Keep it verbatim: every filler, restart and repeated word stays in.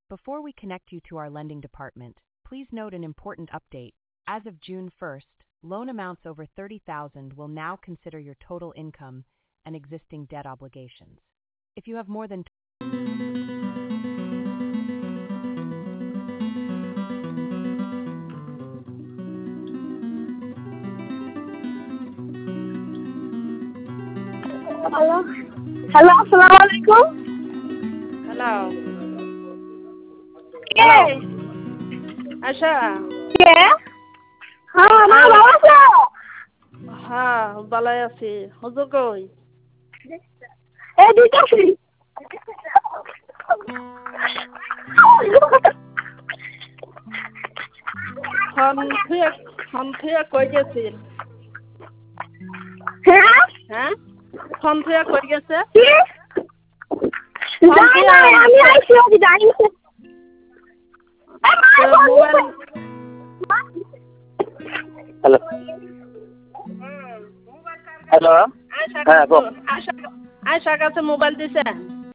Before we connect you to our lending department, please note an important update. As of June first, loan amounts over thirty thousand dollars will now consider your total income and existing debt obligations. If you have more than Hello. Hello, assalamu alaikum. Hello. Yes. Asha. Yeah. হ্যাঁ মা ভালো আছো? হ্যাঁ ভালো আছি। হুজুর কই? এই দিতেছি। ফোন থুয়ে ফোন থুয়ে কই গেছিল? হ্যাঁ? হ্যাঁ? ফোন থুয়ে কই গেছে? কি? যাই না আমি আইছি ওদি যাই। মোবাইল হ্যালো হ্যালো হ্যাঁ গো আয়শার কাছে মোবাইল দিছে।